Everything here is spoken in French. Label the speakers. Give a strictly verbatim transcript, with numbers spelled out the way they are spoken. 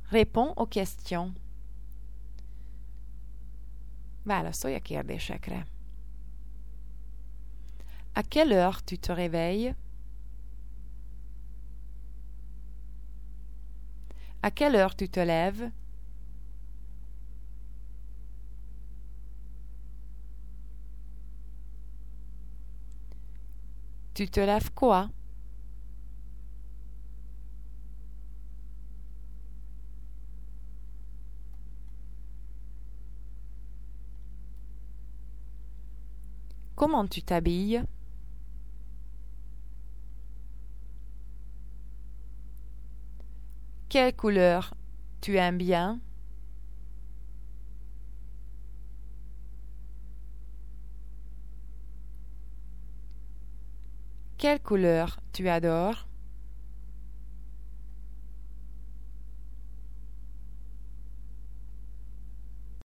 Speaker 1: Réponds aux questions. Válaszolj a kérdésekre. À quelle heure tu te réveilles? À quelle heure tu te lèves? Tu te lèves quoi? Comment tu t'habilles? Quelle couleur tu aimes bien? Quelle couleur tu adores?